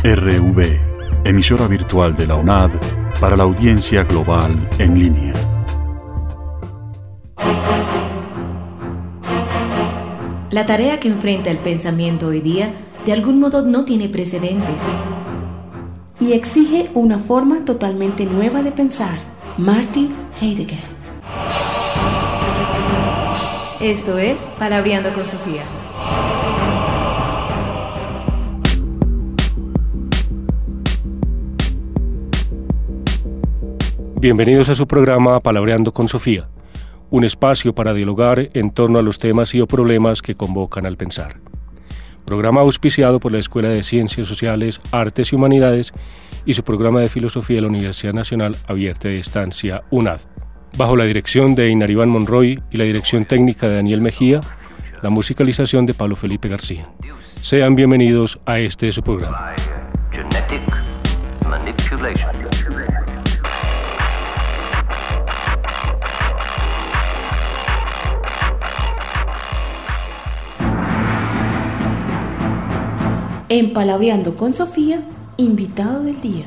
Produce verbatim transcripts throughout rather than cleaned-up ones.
R V, emisora virtual de la UNAD para la audiencia global en línea. La tarea que enfrenta el pensamiento hoy día de algún modo no tiene precedentes y exige una forma totalmente nueva de pensar. Martin Heidegger. Esto es Palabreando con Sofía. Bienvenidos a su programa Palabreando con Sofía, un espacio para dialogar en torno a los temas y o problemas que convocan al pensar. Programa auspiciado por la Escuela de Ciencias Sociales, Artes y Humanidades y su programa de Filosofía de la Universidad Nacional Abierta de Distancia, UNAD. Bajo la dirección de Einar Iván Monroy y la dirección técnica de Daniel Mejía, la musicalización de Pablo Felipe García. Sean bienvenidos a este su programa. En Palabreando con Sofía, invitado del día.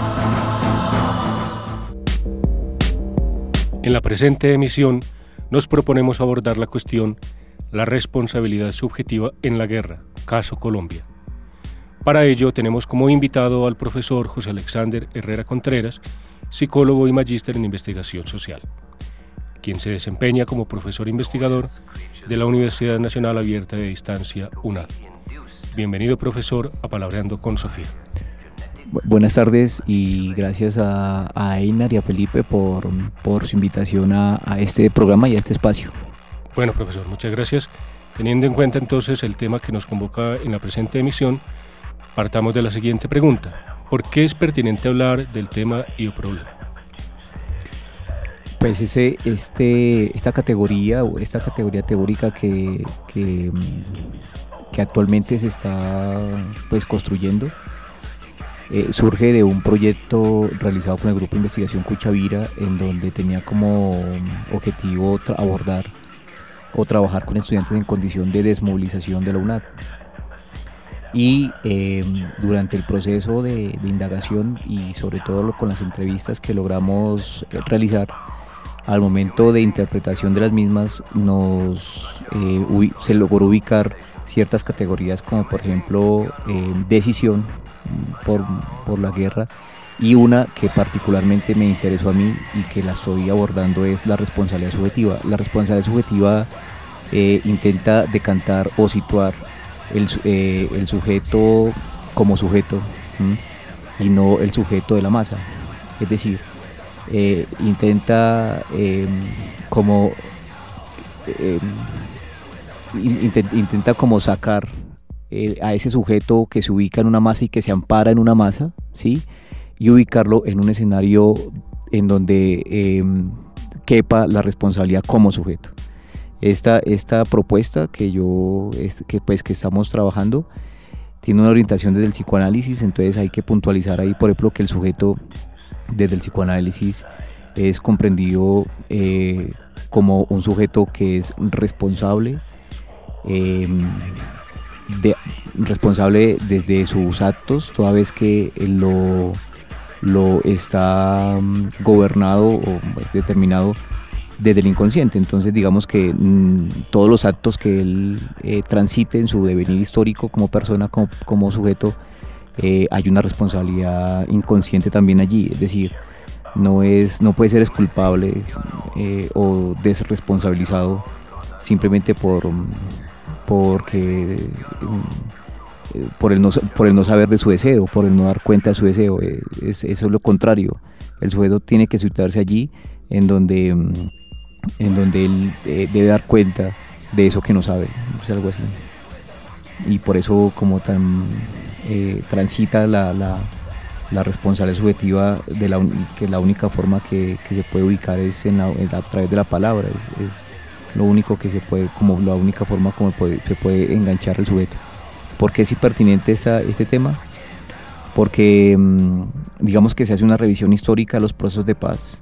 En la presente emisión nos proponemos abordar la cuestión la responsabilidad subjetiva en la guerra, caso Colombia. Para ello tenemos como invitado al profesor José Alexander Herrera Contreras, psicólogo y magíster en investigación social, quien se desempeña como profesor investigador de la Universidad Nacional Abierta de Distancia, UNAD. Bienvenido, profesor, a Palabreando con Sofía. Buenas tardes y gracias a, a Einar y a Felipe por, por su invitación a, a este programa y a este espacio. Bueno, profesor, muchas gracias. Teniendo en cuenta entonces el tema que nos convoca en la presente emisión, partamos de la siguiente pregunta. ¿Por qué es pertinente hablar del tema y o problema? Pues ese, este, esta categoría o esta categoría teórica que, que, que actualmente se está pues, construyendo eh, surge de un proyecto realizado con el Grupo de Investigación Cuchavira, en donde tenía como objetivo tra- abordar o trabajar con estudiantes en condición de desmovilización de la UNAD. Y eh, durante el proceso de, de indagación y sobre todo con las entrevistas que logramos realizar, al momento de interpretación de las mismas nos eh, ubi- se logró ubicar ciertas categorías como por ejemplo eh, decisión por, por la guerra, y una que particularmente me interesó a mí y que la estoy abordando es la responsabilidad subjetiva. La responsabilidad subjetiva eh, intenta decantar o situar el, eh, el sujeto como sujeto ¿m? y no el sujeto de la masa, es decir, eh, intenta eh, como eh, intent, intenta como sacar eh, a ese sujeto que se ubica en una masa y que se ampara en una masa, ¿sí? Y ubicarlo en un escenario en donde eh, quepa la responsabilidad como sujeto. Esta, esta propuesta que yo que, pues, que estamos trabajando tiene una orientación desde el psicoanálisis, entonces hay que puntualizar ahí, por ejemplo, que el sujeto desde el psicoanálisis es comprendido eh, como un sujeto que es responsable, eh, de, responsable desde sus actos, toda vez que lo, lo está gobernado o pues, determinado desde el inconsciente. Entonces digamos que mmm, todos los actos que él eh, transite en su devenir histórico como persona, como, como sujeto, eh, hay una responsabilidad inconsciente también allí, es decir, no, es, no puede ser exculpable eh, o desresponsabilizado simplemente por porque eh, por, el no, por el no saber de su deseo, por el no dar cuenta de su deseo. Eh, es, eso es lo contrario. El sujeto tiene que situarse allí en donde, en donde él eh, debe dar cuenta de eso que no sabe, es algo así. Y por eso como tan eh, transita la, la, la responsabilidad subjetiva, de la, que la única forma que, que se puede ubicar es en la, en la, a través de la palabra, es, es lo único que se puede, como la única forma como puede, se puede enganchar el sujeto. ¿Por qué es impertinente esta, este tema? Porque digamos que se hace una revisión histórica de los procesos de paz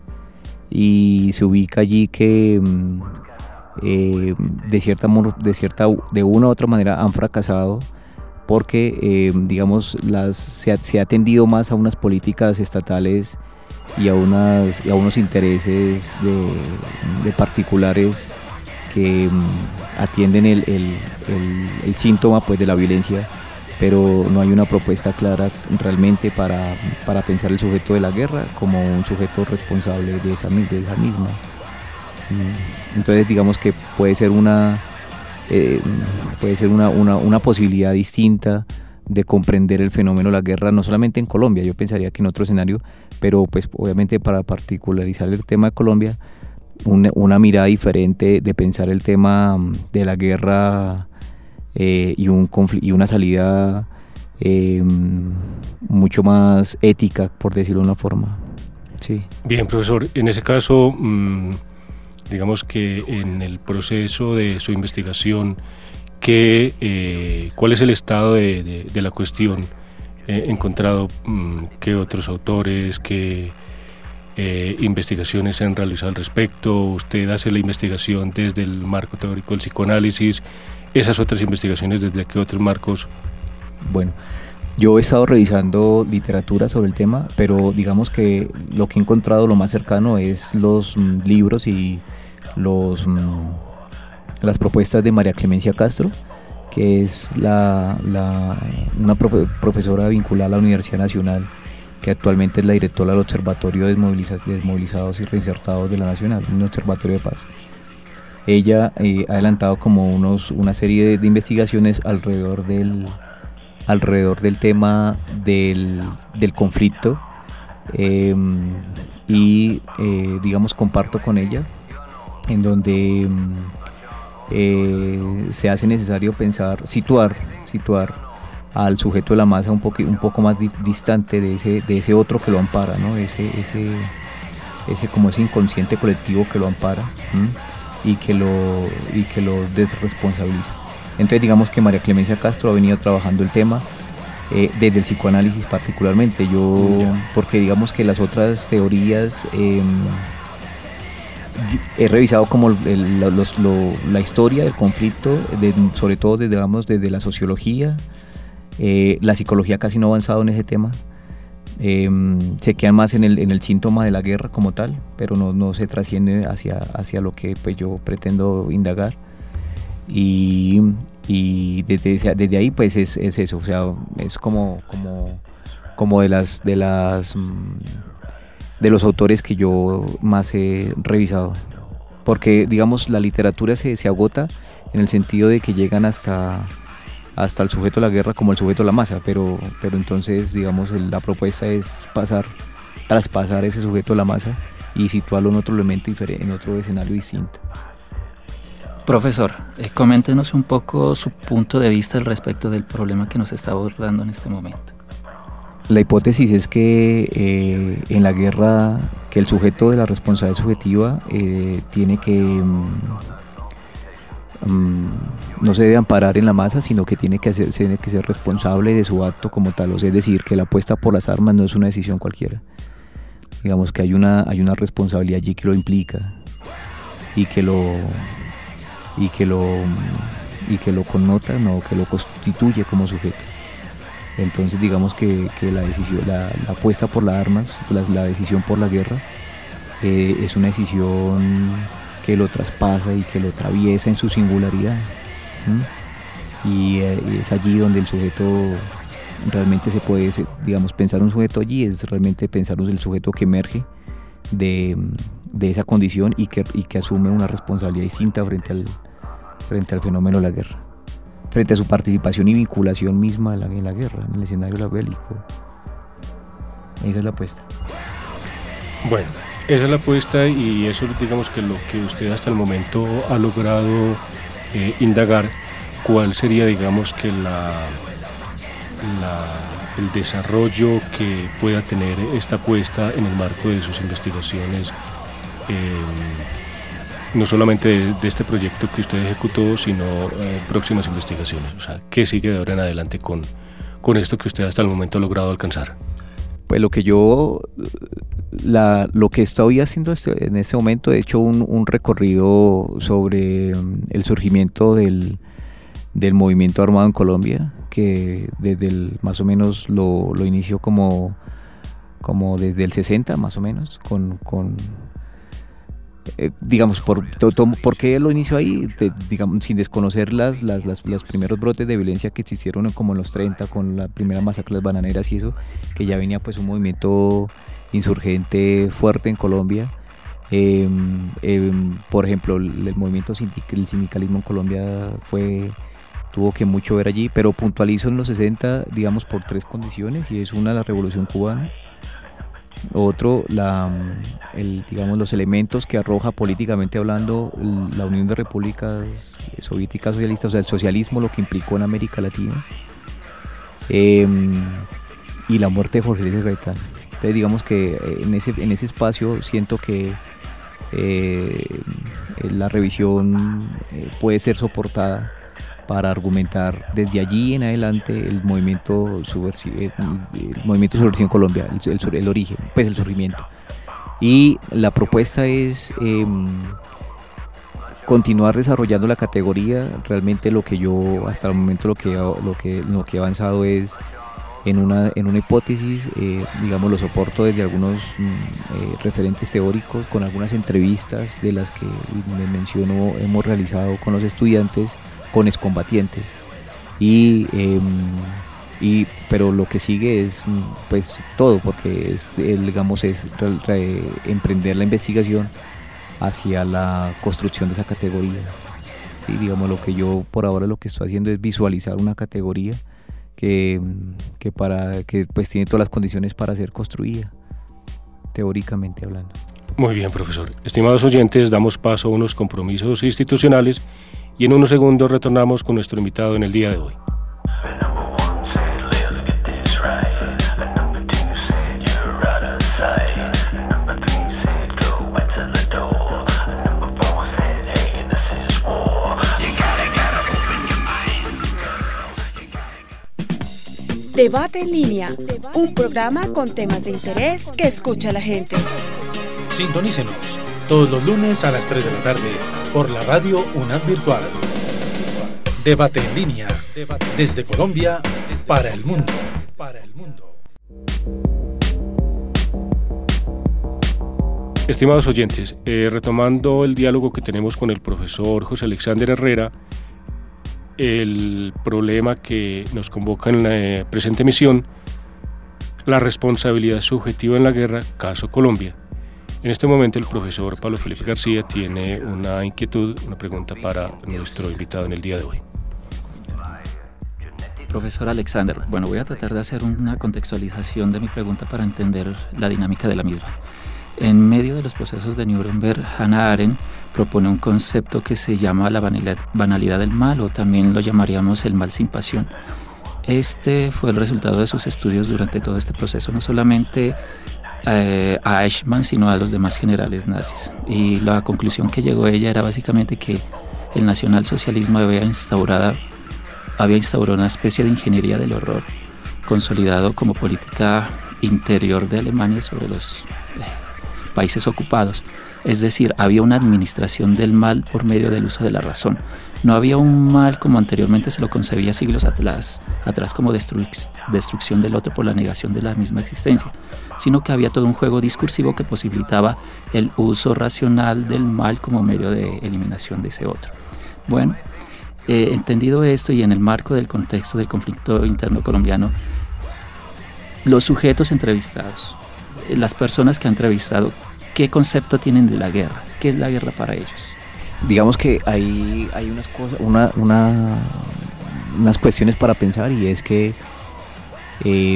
y se ubica allí que eh, de cierta de cierta de una u otra manera han fracasado porque eh, digamos las, se, ha, se ha tendido más a unas políticas estatales y a, unas, y a unos intereses de, de particulares que um, atienden el, el, el, el síntoma pues, de la violencia, pero no hay una propuesta clara realmente para, para pensar el sujeto de la guerra como un sujeto responsable de esa, de esa misma. Entonces digamos que puede ser una, eh, puede ser una, una, una posibilidad distinta de comprender el fenómeno de la guerra, no solamente en Colombia, yo pensaría que en otro escenario, pero pues obviamente para particularizar el tema de Colombia, una, una mirada diferente de pensar el tema de la guerra eh, y, un y una salida eh, mucho más ética, por decirlo de una forma. Sí. Bien, profesor, en ese caso, mmm, digamos que en el proceso de su investigación, ¿qué, eh, ¿cuál es el estado de, de, de la cuestión? ¿He encontrado mmm, qué otros autores, qué eh, investigaciones se han realizado al respecto? ¿Usted hace la investigación desde el marco teórico del psicoanálisis? ¿Esas otras investigaciones desde qué otros marcos? Bueno, yo he estado revisando literatura sobre el tema, pero digamos que lo que he encontrado lo más cercano es los mm, libros y los, mm, las propuestas de María Clemencia Castro, que es la, la, una profe, profesora vinculada a la Universidad Nacional, que actualmente es la directora del Observatorio de Desmoviliza, Desmovilizados y Reinsertados de la Nacional, un observatorio de paz. Ella eh, ha adelantado como unos, una serie de, de investigaciones alrededor del, alrededor del tema del, del conflicto eh, y eh, digamos comparto con ella en donde eh, se hace necesario pensar, situar, situar al sujeto de la masa un poco, un poco más di, distante de ese, de ese otro que lo ampara, ¿no? ese, ese, ese como ese inconsciente colectivo que lo ampara ¿m? y que lo, y que lo desresponsabiliza. Entonces digamos que María Clemencia Castro ha venido trabajando el tema eh, desde el psicoanálisis particularmente, yo yeah. porque digamos que las otras teorías eh, he revisado como el, los, lo, la historia del conflicto, de, sobre todo desde, digamos, desde la sociología, eh, la psicología casi no ha avanzado en ese tema, eh, se quedan más en el, en el síntoma de la guerra como tal, pero no, no se trasciende hacia, hacia lo que pues, yo pretendo indagar. Y, y desde, desde ahí pues es, es eso, o sea, es como, como, como de las de las de los autores que yo más he revisado, porque digamos la literatura se, se agota en el sentido de que llegan hasta hasta el sujeto de la guerra como el sujeto de la masa, pero, pero entonces digamos el, la propuesta es pasar, traspasar ese sujeto de la masa y situarlo en otro elemento diferente, en otro escenario distinto. Profesor, eh, coméntenos un poco su punto de vista al respecto del problema que nos está abordando en este momento. La hipótesis es que eh, en la guerra, que el sujeto de la responsabilidad subjetiva eh, tiene que um, no se debe amparar en la masa, sino que tiene que, hacer, tiene que ser responsable de su acto como tal, o sea, es decir, que la apuesta por las armas no es una decisión cualquiera. Digamos que hay una, hay una responsabilidad allí que lo implica y que lo... y que lo y que lo connota, no, que lo constituye como sujeto. Entonces digamos que, que la decisión, la, la apuesta por las armas, la, la decisión por la guerra eh, es una decisión que lo traspasa y que lo atraviesa en su singularidad, ¿sí? y, eh, y es allí donde el sujeto realmente se puede, digamos, pensar un sujeto allí es realmente pensar el sujeto que emerge de de esa condición y que, y que asume una responsabilidad distinta frente al, frente al fenómeno de la guerra, frente a su participación y vinculación misma en la, en la guerra, en el escenario bélico. Esa es la apuesta. Bueno, esa es la apuesta y eso digamos que lo que usted hasta el momento ha logrado eh, indagar, cuál sería digamos que la, la, el desarrollo que pueda tener esta apuesta en el marco de sus investigaciones. Eh, no solamente de, de este proyecto que usted ejecutó, sino eh, próximas investigaciones. O sea, ¿qué sigue de ahora en adelante con, con esto que usted hasta el momento ha logrado alcanzar? Pues lo que yo, la, lo que estoy haciendo este, en este momento, he hecho un, un recorrido sobre el surgimiento del, del movimiento armado en Colombia, que desde el, más o menos lo, lo inició como, como desde el sesenta más o menos, con, con eh, digamos, por, to, to, ¿por qué lo inició ahí? De, digamos, sin desconocer las, las, las, los primeros brotes de violencia que existieron como en los treinta, con la primera masacre de las bananeras y eso, que ya venía pues un movimiento insurgente fuerte en Colombia. Eh, eh, por ejemplo, el, el movimiento sindical, el sindicalismo en Colombia fue... tuvo que mucho ver allí, pero puntualizo en los sesenta, digamos, por tres condiciones, y es una, la Revolución Cubana, otro, la, el, digamos, los elementos que arroja políticamente hablando la Unión de Repúblicas Soviéticas Socialistas, o sea, el socialismo, lo que implicó en América Latina, eh, y la muerte de Jorge Eliezer Gaitán. Entonces, digamos que en ese, en ese espacio siento que eh, la revisión eh, puede ser soportada para argumentar desde allí en adelante el movimiento subversivo, el, el movimiento subversivo en Colombia, el, el, el origen, pues el surgimiento. Y la propuesta es eh, continuar desarrollando la categoría. Realmente lo que yo hasta el momento lo que lo que lo que he avanzado es en una en una hipótesis, eh, digamos, lo soporto desde algunos eh, referentes teóricos, con algunas entrevistas de las que les menciono hemos realizado con los estudiantes, con excombatientes, y, eh, y pero lo que sigue es pues todo, porque es el, digamos es re, re, emprender la investigación hacia la construcción de esa categoría. Y digamos, lo que yo por ahora lo que estoy haciendo es visualizar una categoría que, que para que pues tiene todas las condiciones para ser construida, teóricamente hablando. Muy bien, profesor. Estimados oyentes, damos paso a unos compromisos institucionales y en unos segundos retornamos con nuestro invitado en el día de hoy. Debate en línea, un programa con temas de interés que escucha la gente. Sintonícenos todos los lunes a las tres de la tarde por la radio UNAD Virtual. Debate en línea, desde Colombia para el mundo. Estimados oyentes, eh, retomando el diálogo que tenemos con el profesor José Alexander Herrera, el problema que nos convoca en la eh, presente emisión, la responsabilidad subjetiva en la guerra, caso Colombia. En este momento el profesor Pablo Felipe García tiene una inquietud, una pregunta para nuestro invitado en el día de hoy. Profesor Alexander, bueno, voy a tratar de hacer una contextualización de mi pregunta para entender la dinámica de la misma. En medio de los procesos de Nuremberg, Hannah Arendt propone un concepto que se llama la banalidad del mal, o también lo llamaríamos el mal sin pasión. Este fue el resultado de sus estudios durante todo este proceso, no solamente eh, a Eichmann, sino a los demás generales nazis. Y la conclusión que llegó ella era básicamente que el nacionalsocialismo había instaurado, había instaurado una especie de ingeniería del horror, consolidado como política interior de Alemania sobre los eh, países ocupados. Es decir, había una administración del mal por medio del uso de la razón. No había un mal como anteriormente se lo concebía siglos atrás, atrás como destru- destrucción del otro por la negación de la misma existencia, sino que había todo un juego discursivo que posibilitaba el uso racional del mal como medio de eliminación de ese otro. Bueno, eh, entendido esto y en el marco del contexto del conflicto interno colombiano, los sujetos entrevistados, las personas que han entrevistado, ¿qué concepto tienen de la guerra? ¿Qué es la guerra para ellos? Digamos que hay, hay unas cosas, una, una, unas cuestiones para pensar, y es que eh,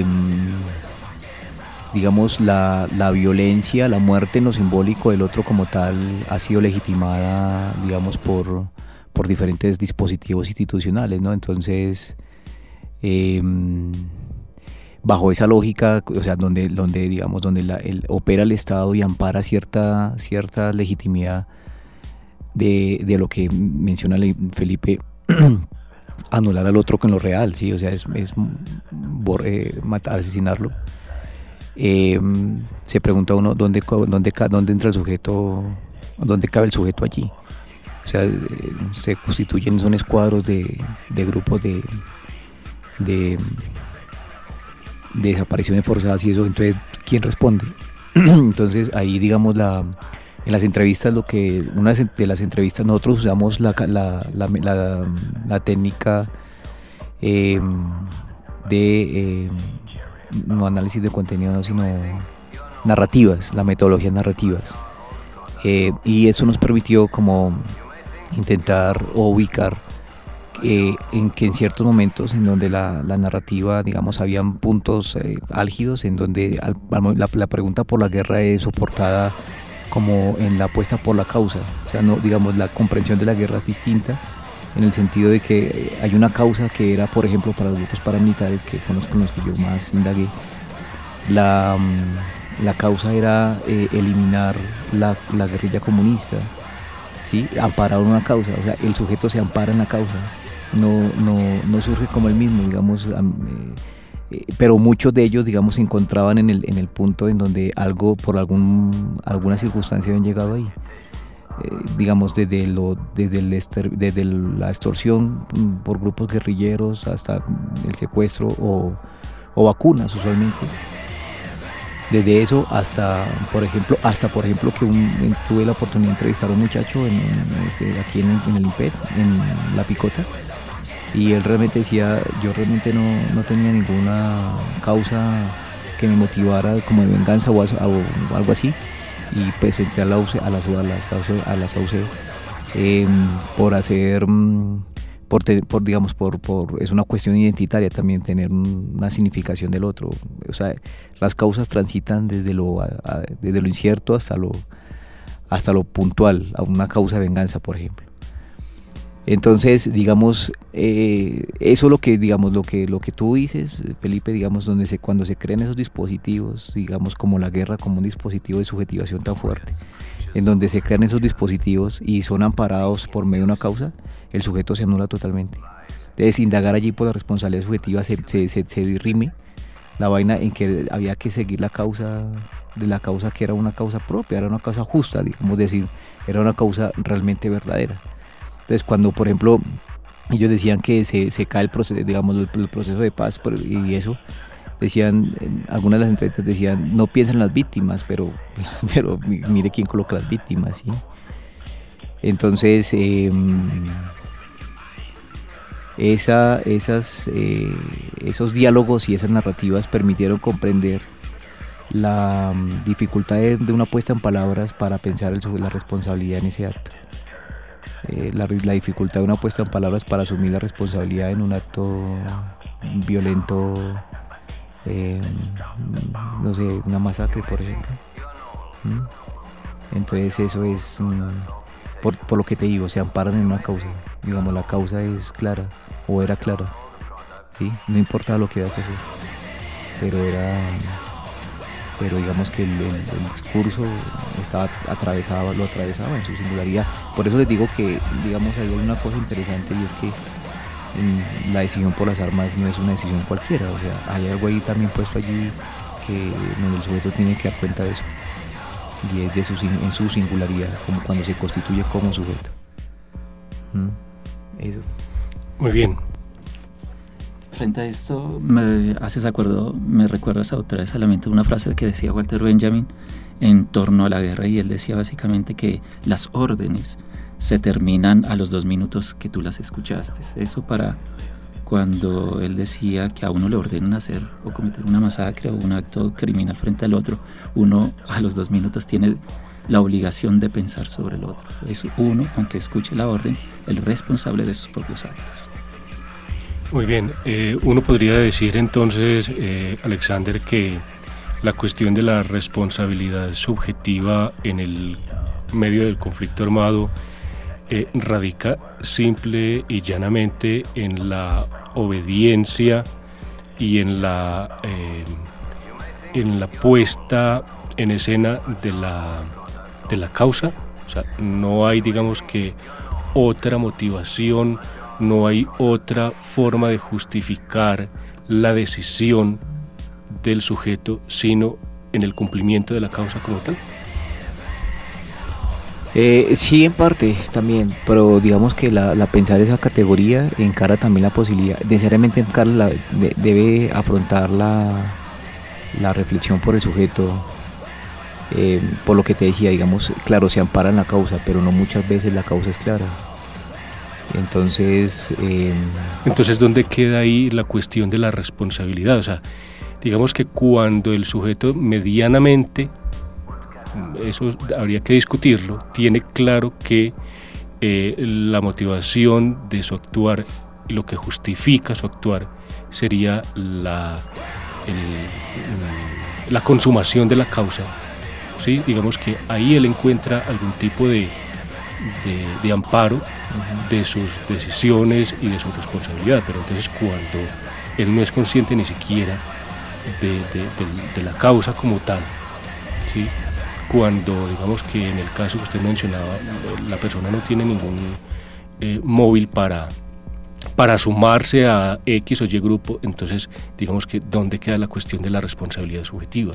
digamos la, la violencia, la muerte en lo simbólico del otro como tal ha sido legitimada, digamos, por, por diferentes dispositivos institucionales, ¿no? Entonces, eh, bajo esa lógica, o sea, donde, donde digamos, donde la, el, opera el Estado y ampara cierta, cierta legitimidad de, de lo que menciona Felipe, anular al otro con lo real, sí, o sea, es, es eh, matar, asesinarlo. Eh, se pregunta uno dónde, dónde, dónde entra el sujeto, dónde cabe el sujeto allí. O sea, eh, se constituyen, son escuadros de, de grupos de de, de desapariciones forzadas y eso. Entonces, ¿quién responde? Entonces ahí, digamos, la, en las entrevistas, lo que una de las entrevistas nosotros usamos la, la, la, la, la técnica eh, de eh, no análisis de contenido, no, sino narrativas, las metodologías narrativas, eh, y eso nos permitió como intentar o ubicar eh, en que en ciertos momentos en donde la, la narrativa, digamos, habían puntos eh, álgidos en donde al, al, la, la pregunta por la guerra es soportada como en la apuesta por la causa, o sea, no, digamos, la comprensión de la guerra es distinta en el sentido de que hay una causa que era, por ejemplo, para los grupos paramilitares, que fueron los con los que yo más indagué, la, la causa era eh, eliminar la, la guerrilla comunista, ¿sí? Amparar una causa, o sea, el sujeto se ampara en la causa, no, no, no surge como el mismo, digamos, eh, eh, pero muchos de ellos, digamos, se encontraban en el, en el punto en donde algo, por algún, alguna circunstancia habían llegado ahí. Eh, digamos, desde, lo, desde, el ester, desde la extorsión por grupos guerrilleros hasta el secuestro o, o vacunas usualmente. Desde eso hasta, por ejemplo, hasta por ejemplo que un, tuve la oportunidad de entrevistar a un muchacho en, en, este, aquí en el, en el IMPED, en La Picota, y él realmente decía, yo realmente no, no tenía ninguna causa que me motivara como de venganza o, o, o algo así. Y pues entré a la U C, a las a las a las A U C eh, por hacer por, te, por digamos por por es una cuestión identitaria también, tener una significación del otro, o sea, las causas transitan desde lo a, a, desde lo incierto hasta lo hasta lo puntual, a una causa de venganza, por ejemplo. Entonces, digamos, eh, eso es lo que, digamos, lo que, lo que tú dices, Felipe, digamos, donde se, cuando se crean esos dispositivos, digamos, como la guerra como un dispositivo de subjetivación tan fuerte, en donde se crean esos dispositivos y son amparados por medio de una causa, el sujeto se anula totalmente. Entonces, indagar allí por la responsabilidad subjetiva se, se, se, se dirime la vaina en que había que seguir la causa, de la causa que era una causa propia, era una causa justa, digamos, decir, era una causa realmente verdadera. Entonces, cuando, por ejemplo, ellos decían que se, se cae el proceso, digamos, el, el proceso de paz y eso, decían, algunas de las entrevistas decían, no piensen en las víctimas, pero, pero mire quién coloca las víctimas, ¿sí? Entonces, eh, esa, esas, eh, esos diálogos y esas narrativas permitieron comprender la dificultad de, de una puesta en palabras para pensar el, la responsabilidad en ese acto. Eh, la, la dificultad de una puesta en palabras para asumir la responsabilidad en un acto violento, eh, no sé, una masacre, por ejemplo. ¿Mm? Entonces eso es, mm, por, por lo que te digo, se amparan en una causa, digamos, la causa es clara, o era clara, ¿sí? No importaba lo que había que hacer, pero era... pero digamos que el, el, el discurso estaba atravesado, lo atravesaba en su singularidad. Por eso les digo que, digamos, hay una cosa interesante, y es que en, la decisión por las armas no es una decisión cualquiera, o sea, hay algo ahí también puesto allí que donde el sujeto tiene que dar cuenta de eso, y es de su, en su singularidad, como cuando se constituye como sujeto. ¿Mm? Eso. Muy bien. Frente a esto, me haces acuerdo, me recuerdas otra vez a la mente una frase que decía Walter Benjamin en torno a la guerra, y él decía básicamente que las órdenes se terminan a los dos minutos que tú las escuchaste. Eso para cuando él decía que a uno le ordenan hacer o cometer una masacre o un acto criminal frente al otro, uno a los dos minutos tiene la obligación de pensar sobre el otro. Es uno, aunque escuche la orden, el responsable de sus propios actos. Muy bien, eh, uno podría decir entonces, eh, Alexander, que la cuestión de la responsabilidad subjetiva en el medio del conflicto armado eh, radica simple y llanamente en la obediencia y en la, eh, en la puesta en escena de la, de la causa. O sea, no hay, digamos, que otra motivación, no hay otra forma de justificar la decisión del sujeto, sino en el cumplimiento de la causa como tal. Eh, sí, en parte también, pero digamos que la, la pensar esa categoría encara también la posibilidad, necesariamente encara la, de, debe afrontar la, la reflexión por el sujeto, eh, por lo que te decía, digamos, claro, se ampara en la causa, pero no muchas veces la causa es clara. Entonces, eh, Entonces, ¿dónde queda ahí la cuestión de la responsabilidad? O sea, digamos que cuando el sujeto medianamente, eso habría que discutirlo, tiene claro que eh, la motivación de su actuar y lo que justifica su actuar sería la, el, la consumación de la causa, ¿sí? Digamos que ahí él encuentra algún tipo de, de, de amparo de sus decisiones y de su responsabilidad, pero entonces cuando él no es consciente ni siquiera de, de, de, de la causa como tal, ¿sí? Cuando digamos que en el caso que usted mencionaba la persona no tiene ningún eh, móvil para, para sumarse a X o Y grupo, entonces digamos que ¿dónde queda la cuestión de la responsabilidad subjetiva?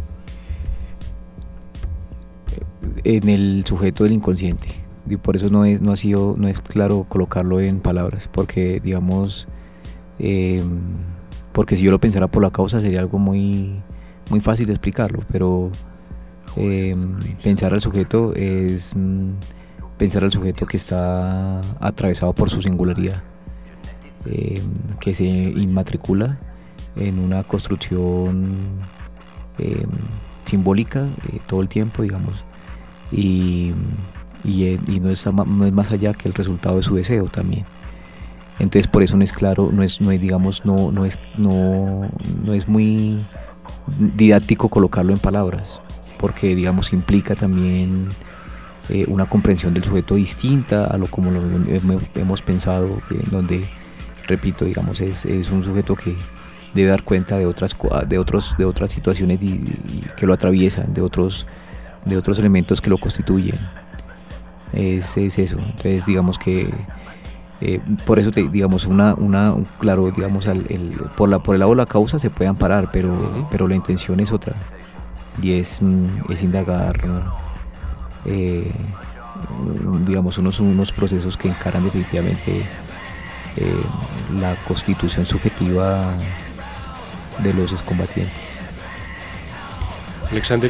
En el sujeto del inconsciente, y por eso no es, no ha sido, no es claro colocarlo en palabras, porque digamos, eh, porque si yo lo pensara por la causa sería algo muy, muy fácil de explicarlo, pero Eh, pensar al sujeto es mm, pensar al sujeto que está atravesado por su singularidad, eh, que se inmatricula en una construcción eh, simbólica eh, todo el tiempo, digamos, y, y, y no, es, no es más allá que el resultado de su deseo también. Entonces por eso no es claro, no es, no es digamos, no, no es, no, no es muy didáctico colocarlo en palabras, porque digamos implica también eh, una comprensión del sujeto distinta a lo como lo hemos pensado, en donde, repito, digamos es, es un sujeto que debe dar cuenta de otras de otros de otras situaciones y, y que lo atraviesan, de otros de otros elementos que lo constituyen. Es, es eso. Entonces digamos que eh, por eso te, digamos una una un, claro, digamos al, el, por la por el lado de la causa se puede amparar, pero uh-huh. pero la intención es otra. Y es, es indagar, eh, digamos, unos, unos procesos que encaran definitivamente eh, la constitución subjetiva de los excombatientes. Alexander,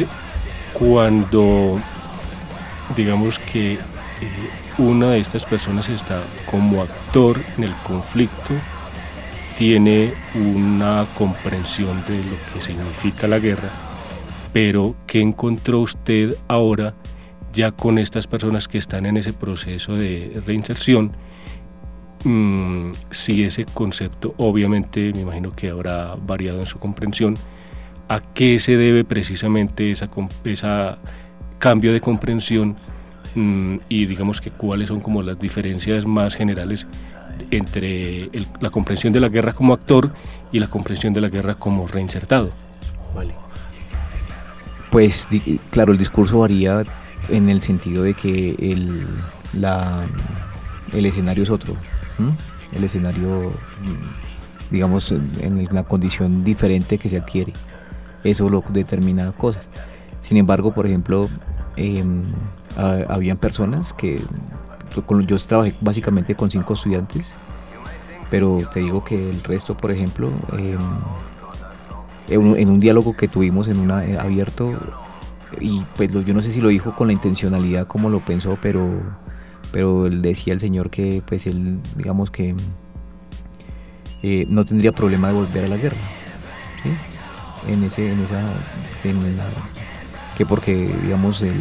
cuando digamos que eh, una de estas personas está como actor en el conflicto, tiene una comprensión de lo que significa la guerra, pero ¿qué encontró usted ahora ya con estas personas que están en ese proceso de reinserción? Mm, si ese concepto, obviamente, me imagino que habrá variado en su comprensión, ¿a qué se debe precisamente esa, esa cambio de comprensión? Mm, y digamos que cuáles son como las diferencias más generales entre el, la comprensión de la guerra como actor y la comprensión de la guerra como reinsertado. Vale. Pues claro, el discurso varía en el sentido de que el, la, el escenario es otro, ¿sí? El escenario, digamos, en una condición diferente que se adquiere, eso lo determina cosas. Sin embargo, por ejemplo, eh, habían personas que, yo trabajé básicamente con cinco estudiantes, pero te digo que el resto, por ejemplo, eh, en un diálogo que tuvimos en una eh, abierto, y pues lo, yo no sé si lo dijo con la intencionalidad como lo pensó, pero pero él decía el señor que pues él, digamos que eh, no tendría problema de volver a la guerra, ¿sí? en ese en esa en la, que porque digamos el,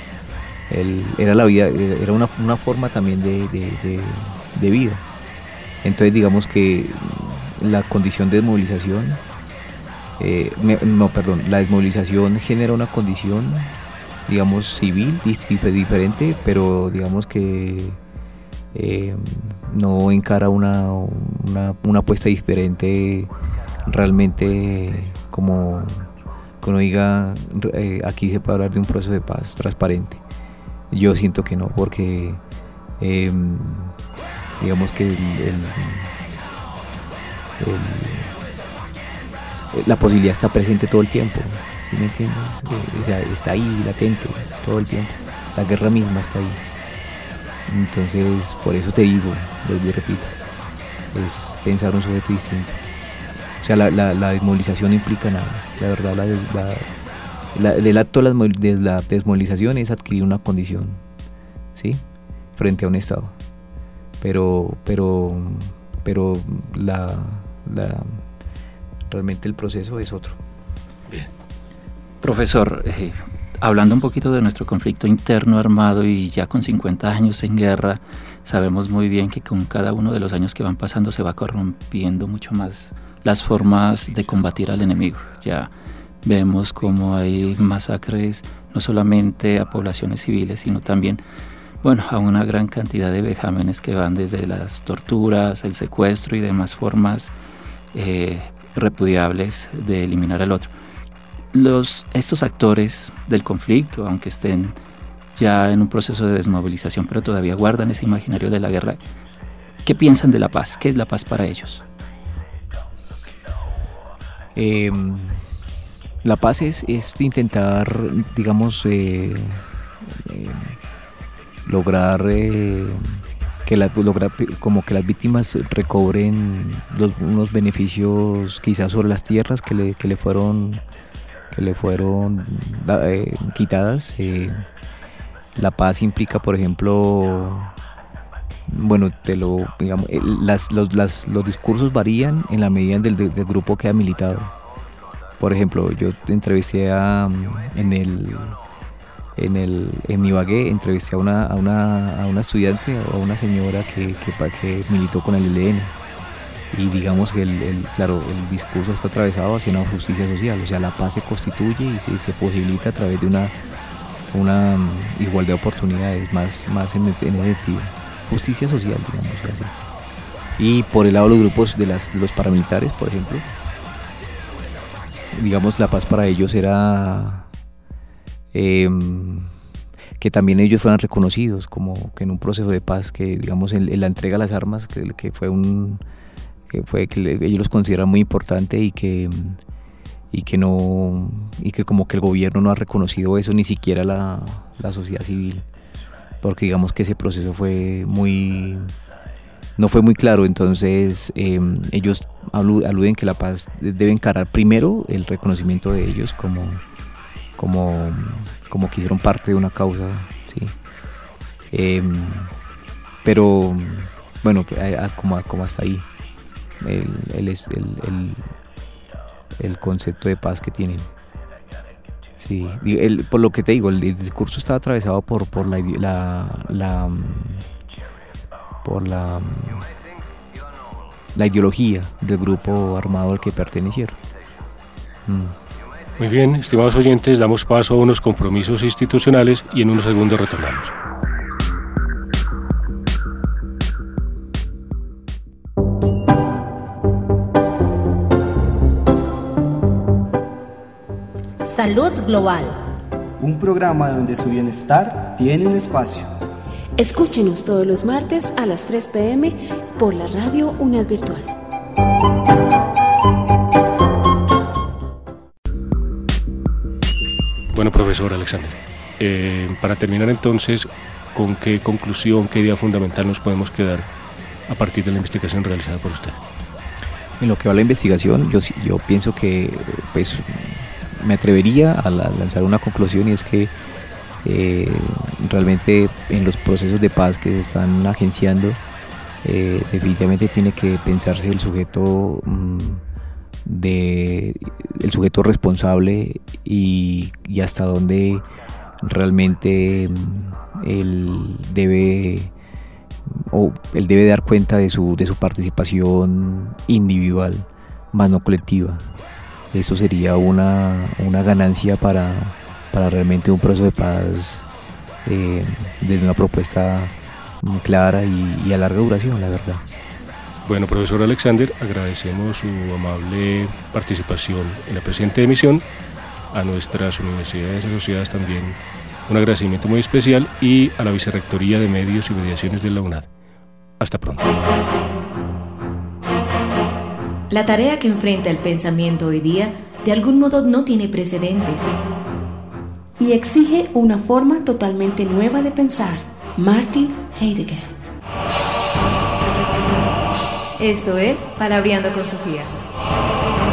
el era la vida, era una, una forma también de, de, de, de vida. Entonces digamos que la condición de desmovilización Eh, me, no, perdón, la desmovilización genera una condición, digamos, civil diferente, pero digamos que eh, no encara una, una, una apuesta diferente realmente, como que uno diga, eh, aquí se puede hablar de un proceso de paz transparente. Yo siento que no, porque eh, digamos que el, el, el la posibilidad está presente todo el tiempo, ¿sí me entiendes? O sea, está ahí latente todo el tiempo. la guerra misma está ahí. Entonces, por eso te digo, yo repito, es pensar un sujeto distinto. O sea, la, la, la desmovilización no implica nada. La verdad, la, la, la, el acto de la, de la desmovilización es adquirir una condición, ¿sí?, frente a un Estado. Pero, pero, pero la, la, realmente el proceso es otro. Bien. Profesor, eh, hablando un poquito de nuestro conflicto interno armado y ya con cincuenta años en guerra, sabemos muy bien que con cada uno de los años que van pasando se va corrompiendo mucho más las formas de combatir al enemigo. Ya vemos cómo hay masacres no solamente a poblaciones civiles, sino también, bueno, a una gran cantidad de vejámenes que van desde las torturas, el secuestro y demás formas eh, repudiables de eliminar al otro. Los, estos actores del conflicto, aunque estén ya en un proceso de desmovilización, pero todavía guardan ese imaginario de la guerra, ¿qué piensan de la paz? ¿Qué es la paz para ellos? Eh, la paz es, es intentar, digamos, eh, eh, lograr, eh, que la, lograr como que las víctimas recobren los, unos beneficios quizás sobre las tierras que le, que le fueron que le fueron eh, quitadas. Eh, la paz implica, por ejemplo, bueno, te lo digamos, las, los, las, los discursos varían en la medida del, del grupo que ha militado. Por ejemplo, yo entrevisté a, en el en el en Ibagué, entrevisté a una a una, a una estudiante o a una señora que, que, que militó con el E L N. Y digamos que el, el, claro, el discurso está atravesado hacia una justicia social, o sea, la paz se constituye y se, se posibilita a través de una, una igualdad de oportunidades, más, más en, en ese sentido. Justicia social, digamos así. Y por el lado de los grupos de, las, de los paramilitares, por ejemplo, digamos, la paz para ellos era eh, que también ellos fueran reconocidos, como que en un proceso de paz, que digamos, en, en la entrega de las armas, que, que fue un... que fue que ellos los consideran muy importante y que y que no y que como que el gobierno no ha reconocido eso, ni siquiera la, la sociedad civil, porque digamos que ese proceso fue muy no fue muy claro. Entonces eh, ellos aluden que la paz debe encarar primero el reconocimiento de ellos como como como que hicieron parte de una causa, sí, eh, pero bueno, como, como hasta ahí El, el, el, el, el concepto de paz que tienen. Sí, el, por lo que te digo, el, el discurso está atravesado por, por la, la, la por la, la ideología del grupo armado al que pertenecieron. Mm. Muy bien, estimados oyentes, damos paso a unos compromisos institucionales y en unos segundos retornamos. Salud Global. Un programa donde su bienestar tiene un espacio. Escúchenos todos los martes a las tres pe eme por la radio UNAD Virtual. Bueno, profesor Alexander, eh, para terminar entonces, ¿con qué conclusión, qué idea fundamental nos podemos quedar a partir de la investigación realizada por usted? En lo que va a la investigación, yo, yo pienso que pues, me atrevería a la, lanzar una conclusión, y es que eh, realmente en los procesos de paz que se están agenciando, eh, definitivamente tiene que pensarse el sujeto mmm, de el sujeto responsable y, y hasta dónde realmente mmm, él debe o él debe dar cuenta de su de su participación individual, más no colectiva. Eso sería una, una ganancia para, para realmente un proceso de paz eh, desde una propuesta clara y, y a larga duración, la verdad. Bueno, profesor Alexander, agradecemos su amable participación en la presente emisión. A nuestras universidades asociadas también un agradecimiento muy especial, y a la Vicerrectoría de Medios y Mediaciones de la UNAD. Hasta pronto. La tarea que enfrenta el pensamiento hoy día de algún modo no tiene precedentes. y exige una forma totalmente nueva de pensar. Martin Heidegger. Esto es Palabreando con Sofía.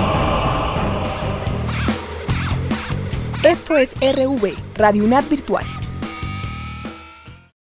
Esto es R V, Radio UNAD Virtual.